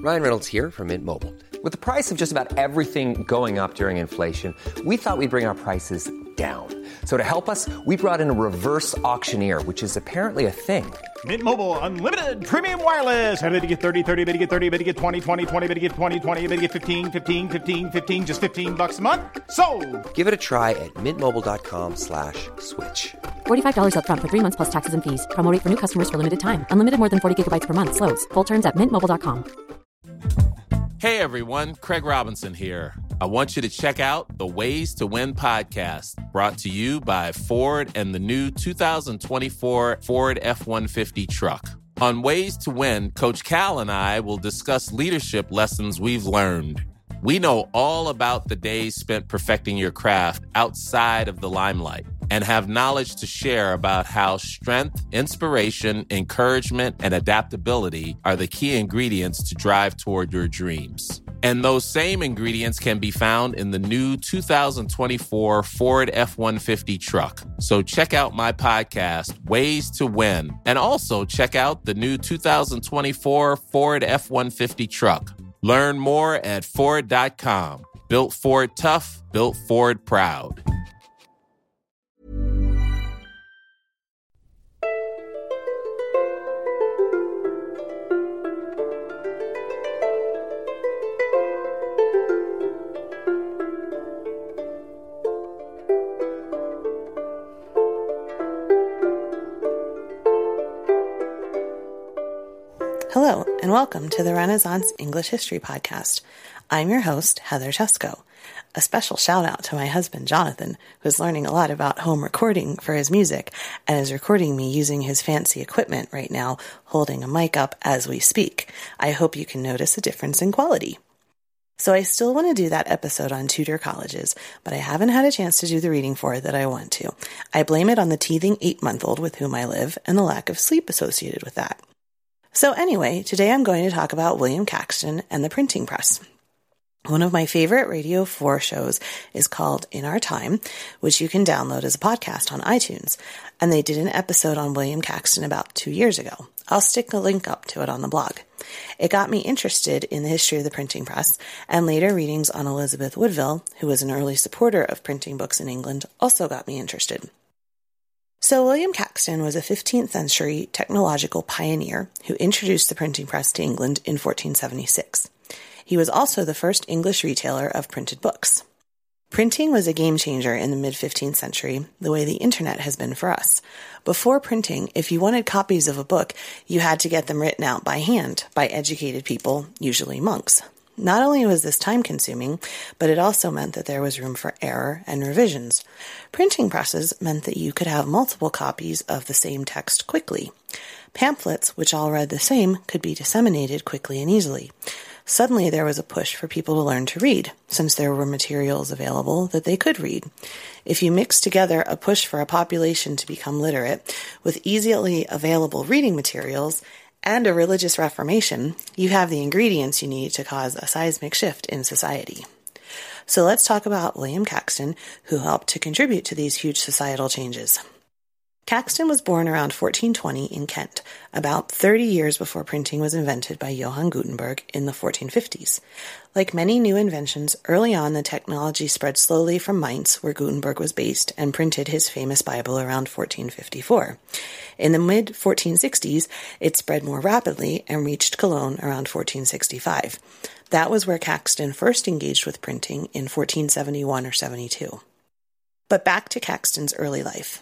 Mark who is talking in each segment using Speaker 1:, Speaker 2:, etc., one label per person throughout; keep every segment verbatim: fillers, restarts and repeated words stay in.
Speaker 1: Ryan Reynolds here from Mint Mobile. With the price of just about everything going up during inflation, we thought we'd bring our prices down. So to help us, we brought in a reverse auctioneer, which is apparently a thing.
Speaker 2: Mint Mobile Unlimited Premium Wireless. How to get thirty, thirty, how to get thirty, how to get twenty, twenty, twenty, how to get twenty, twenty, how to get fifteen, fifteen, fifteen, fifteen, just fifteen bucks a month? Sold!
Speaker 1: Give it a try at mintmobile.com slash switch.
Speaker 3: forty-five dollars up front for three months plus taxes and fees. Promo rate for new customers for limited time. Unlimited more than forty gigabytes per month. Slows full terms at mint mobile dot com.
Speaker 4: Hey everyone, Craig Robinson here. I want you to check out the Ways to Win podcast, brought to you by Ford and the new two thousand twenty-four Ford F one fifty truck. On Ways to Win, Coach Cal and I will discuss leadership lessons we've learned. We know all about the days spent perfecting your craft outside of the limelight and have knowledge to share about how strength, inspiration, encouragement, and adaptability are the key ingredients to drive toward your dreams. And those same ingredients can be found in the new two thousand twenty-four Ford F one fifty truck. So check out my podcast, Ways to Win, and also check out the new two thousand twenty-four Ford F one fifty truck. Learn more at Ford dot com. Built Ford tough, built Ford proud.
Speaker 5: Hello, and welcome to the Renaissance English History Podcast. I'm your host, Heather Chesko. A special shout out to my husband, Jonathan, who's learning a lot about home recording for his music and is recording me using his fancy equipment right now, holding a mic up as we speak. I hope you can notice a difference in quality. So I still want to do that episode on Tudor colleges, but I haven't had a chance to do the reading for it that I want to. I blame it on the teething eight-month-old with whom I live and the lack of sleep associated with that. So anyway, today I'm going to talk about William Caxton and the printing press. One of my favorite Radio four shows is called In Our Time, which you can download as a podcast on iTunes. And they did an episode on William Caxton about two years ago. I'll stick a link up to it on the blog. It got me interested in the history of the printing press, and later readings on Elizabeth Woodville, who was an early supporter of printing books in England, also got me interested. So William Caxton was a fifteenth century technological pioneer who introduced the printing press to England in fourteen seventy-six. He was also the first English retailer of printed books. Printing was a game changer in the mid-fifteenth century, the way the internet has been for us. Before printing, if you wanted copies of a book, you had to get them written out by hand by educated people, usually monks. Not only was this time-consuming, but it also meant that there was room for error and revisions. Printing presses meant that you could have multiple copies of the same text quickly. Pamphlets, which all read the same, could be disseminated quickly and easily. Suddenly there was a push for people to learn to read, since there were materials available that they could read. If you mix together a push for a population to become literate with easily available reading materials and a religious reformation, you have the ingredients you need to cause a seismic shift in society. So let's talk about William Caxton, who helped to contribute to these huge societal changes. Caxton was born around fourteen twenty in Kent, about thirty years before printing was invented by Johann Gutenberg in the fourteen fifties. Like many new inventions, early on the technology spread slowly from Mainz, where Gutenberg was based, and printed his famous Bible around fourteen fifty-four. In the mid fourteen sixties, it spread more rapidly and reached Cologne around fourteen sixty-five. That was where Caxton first engaged with printing in fourteen seventy-one or seventy-two. But back to Caxton's early life.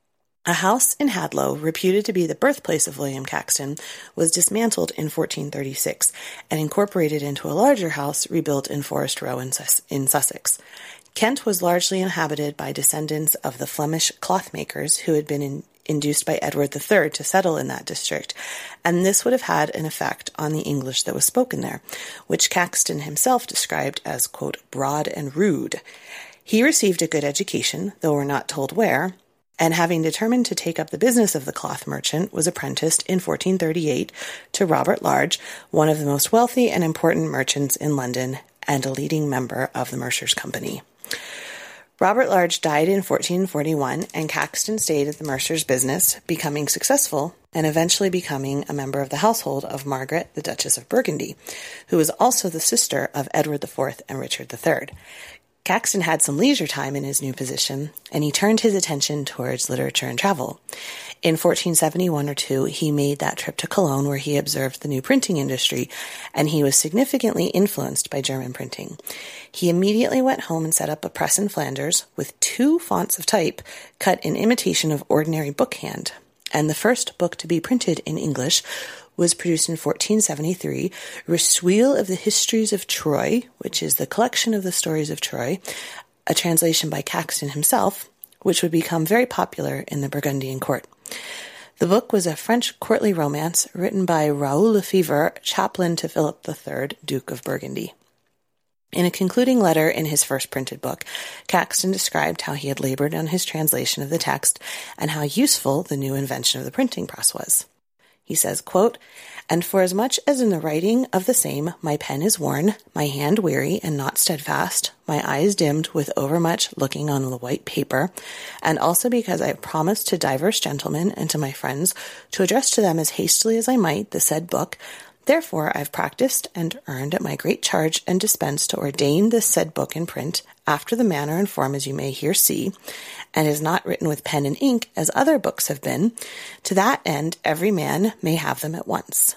Speaker 5: A house in Hadlow, reputed to be the birthplace of William Caxton, was dismantled in fourteen thirty-six and incorporated into a larger house rebuilt in Forest Row in, Sus- in Sussex. Kent was largely inhabited by descendants of the Flemish clothmakers who had been in, induced by Edward the Third to settle in that district, and this would have had an effect on the English that was spoken there, which Caxton himself described as, quote, broad and rude. He received a good education, though we're not told where, and having determined to take up the business of the cloth merchant, was apprenticed in fourteen thirty-eight to Robert Large, one of the most wealthy and important merchants in London and a leading member of the Mercer's Company. Robert Large died in fourteen forty-one, and Caxton stayed at the mercer's business, becoming successful and eventually becoming a member of the household of Margaret, the Duchess of Burgundy, who was also the sister of Edward the Fourth and Richard the Third. Caxton had some leisure time in his new position, and he turned his attention towards literature and travel. In fourteen seventy-one or two, he made that trip to Cologne where he observed the new printing industry, and he was significantly influenced by German printing. He immediately went home and set up a press in Flanders with two fonts of type cut in imitation of ordinary bookhand. And the first book to be printed in English was produced in fourteen seventy-three, Recueil of the Histories of Troy, which is the collection of the stories of Troy, a translation by Caxton himself, which would become very popular in the Burgundian court. The book was a French courtly romance written by Raoul Lefevre, chaplain to Philip the Third, Duke of Burgundy. In a concluding letter in his first printed book, Caxton described how he had labored on his translation of the text and how useful the new invention of the printing press was. He says, quote, "And for as much as in the writing of the same my pen is worn, my hand weary and not steadfast, my eyes dimmed with overmuch looking on the white paper, and also because I have promised to divers gentlemen and to my friends to address to them as hastily as I might the said book, therefore I have practised and earned at my great charge and dispense to ordain this said book in print, after the manner and form as you may here see, and is not written with pen and ink as other books have been, to that end every man may have them at once."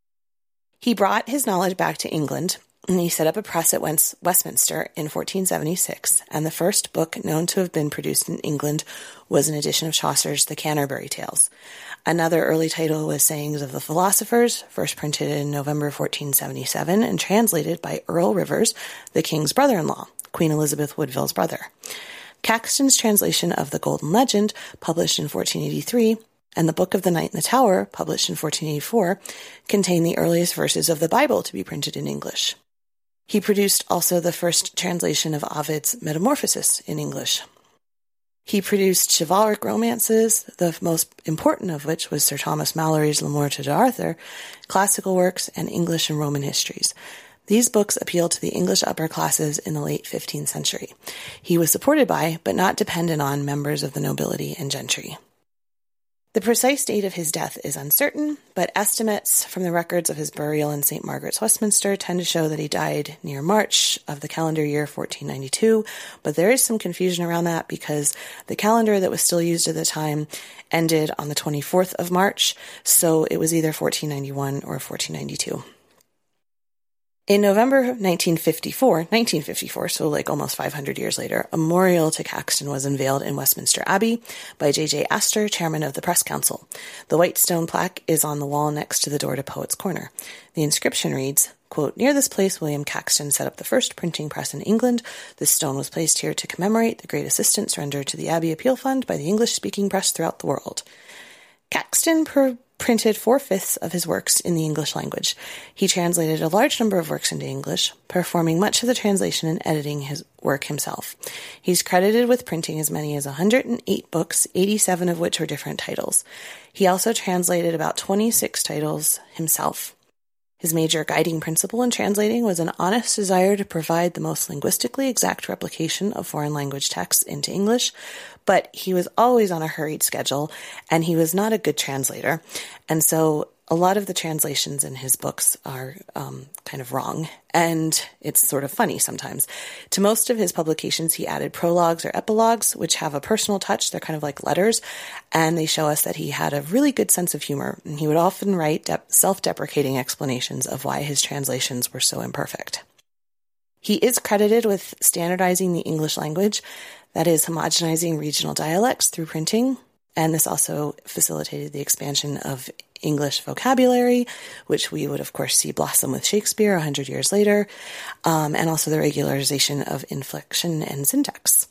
Speaker 5: He brought his knowledge back to England, and he set up a press at Westminster in fourteen seventy-six, and the first book known to have been produced in England was an edition of Chaucer's The Canterbury Tales. Another early title was Sayings of the Philosophers, first printed in November fourteen seventy-seven and translated by Earl Rivers, the king's brother-in-law, Queen Elizabeth Woodville's brother. Caxton's translation of The Golden Legend, published in fourteen eighty-three, and The Book of the Knight in the Tower, published in fourteen eighty-four, contain the earliest verses of the Bible to be printed in English. He produced also the first translation of Ovid's Metamorphoses in English. He produced chivalric romances, the most important of which was Sir Thomas Malory's L'Amour to Arthur, classical works, and English and Roman histories. These books appealed to the English upper classes in the late fifteenth century. He was supported by, but not dependent on, members of the nobility and gentry. The precise date of his death is uncertain, but estimates from the records of his burial in Saint Margaret's, Westminster, tend to show that he died near March of the calendar year fourteen ninety-two, but there is some confusion around that because the calendar that was still used at the time ended on the twenty-fourth of March, so it was either fourteen ninety-one or fourteen ninety-two. In November nineteen fifty-four, nineteen fifty-four, so like almost five hundred years later, a memorial to Caxton was unveiled in Westminster Abbey by J J Astor, chairman of the Press Council. The white stone plaque is on the wall next to the door to Poets' Corner. The inscription reads, quote, "Near this place William Caxton set up the first printing press in England. This stone was placed here to commemorate the great assistance rendered to the Abbey Appeal Fund by the English-speaking press throughout the world." Caxton per- printed four-fifths of his works in the English language. He translated a large number of works into English, performing much of the translation and editing his work himself. He's credited with printing as many as one hundred eight books, eighty-seven of which were different titles. He also translated about twenty-six titles himself. His major guiding principle in translating was an honest desire to provide the most linguistically exact replication of foreign language texts into English, but he was always on a hurried schedule, and he was not a good translator, and so a lot of the translations in his books are um, kind of wrong, and it's sort of funny sometimes. To most of his publications, he added prologues or epilogues, which have a personal touch. They're kind of like letters, and they show us that he had a really good sense of humor, and he would often write de- self-deprecating explanations of why his translations were so imperfect. He is credited with standardizing the English language, that is, homogenizing regional dialects through printing, and this also facilitated the expansion of English vocabulary, which we would, of course, see blossom with Shakespeare a hundred years later, um, and also the regularization of inflection and syntax.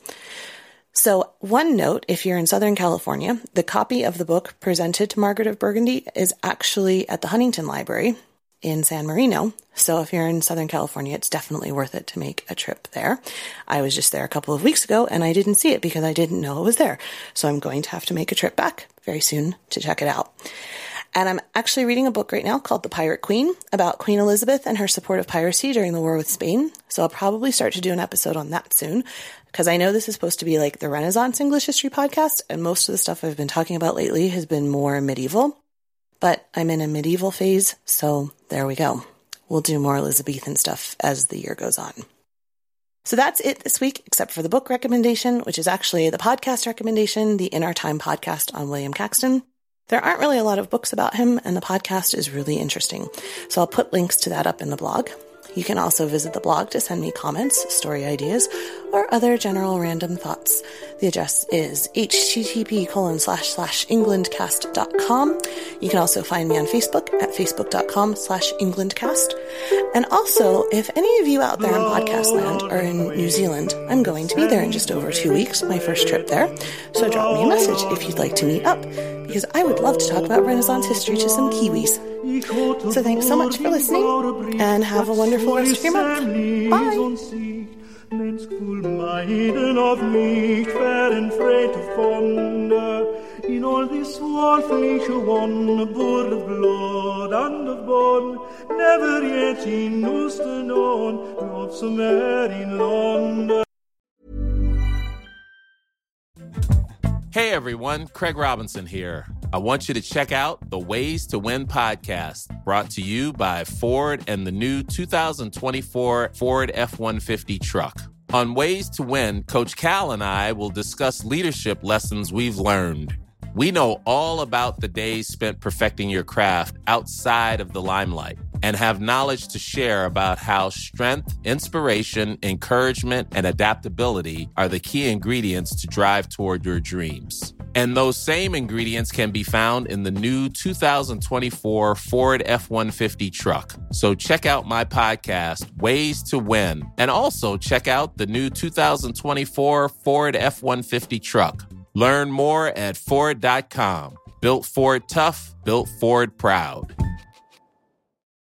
Speaker 5: So one note, if you're in Southern California, the copy of the book presented to Margaret of Burgundy is actually at the Huntington Library in San Marino. So if you're in Southern California, it's definitely worth it to make a trip there. I was just there a couple of weeks ago and I didn't see it because I didn't know it was there. So I'm going to have to make a trip back very soon to check it out. And I'm actually reading a book right now called The Pirate Queen about Queen Elizabeth and her support of piracy during the war with Spain. So I'll probably start to do an episode on that soon. because I know this is supposed to be like the Renaissance English History podcast, and most of the stuff I've been talking about lately has been more medieval, but I'm in a medieval phase, so there we go. We'll do more Elizabethan stuff as the year goes on. So that's it this week, except for the book recommendation, which is actually the podcast recommendation, the In Our Time podcast on William Caxton. There aren't really a lot of books about him, and the podcast is really interesting. So I'll put links to that up in the blog. You can also visit the blog to send me comments, story ideas, or other general random thoughts. The address is http colon slash slash englandcast.com. You can also find me on Facebook at facebook.com slash englandcast. And also, if any of you out there in podcast land are in New Zealand, I'm going to be there in just over two weeks, my first trip there. So drop me a message if you'd like to meet up, because I would love to talk about Renaissance history to some Kiwis. So thanks so much for listening, and have a wonderful rest of your month. Bye!
Speaker 6: Menneskfuld meiden of licht werden freit of wonder in all this wolfliche wonder, blood of blood and of bone, never yet in Uster known, of some air in London.
Speaker 4: Hey everyone, Craig Robinson here. I want you to check out the Ways to Win podcast, brought to you by Ford and the new two thousand twenty-four Ford F one fifty truck. On Ways to Win, Coach Cal and I will discuss leadership lessons we've learned. We know all about the days spent perfecting your craft outside of the limelight, and have knowledge to share about how strength, inspiration, encouragement, and adaptability are the key ingredients to drive toward your dreams. And those same ingredients can be found in the new two thousand twenty-four Ford F one fifty truck. So check out my podcast, Ways to Win, and also check out the new two thousand twenty-four Ford F one fifty truck. Learn more at Ford dot com. Built Ford tough, built Ford proud.